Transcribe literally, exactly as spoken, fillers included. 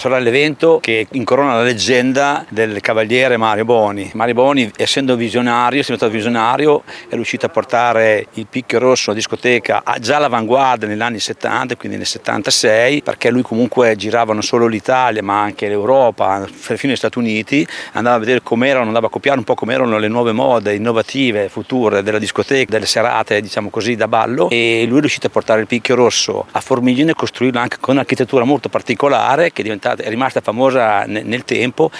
Sarà l'evento che incorona la leggenda del cavaliere Mario Boni. Mario Boni, essendo visionario, essendo stato visionario, è riuscito a portare il Picchio Rosso a discoteca già all'avanguardia negli anni settanta, quindi nel settantasei, perché lui comunque girava non solo l'Italia ma anche l'Europa, fino agli Stati Uniti, andava a vedere com'erano, andava a copiare un po' com'erano le nuove mode innovative, future della discoteca, delle serate, diciamo così, da ballo, e lui è riuscito a portare il Picchio Rosso a Formigine e costruirlo anche con un'architettura molto particolare che è diventata è rimasta famosa nel tempo,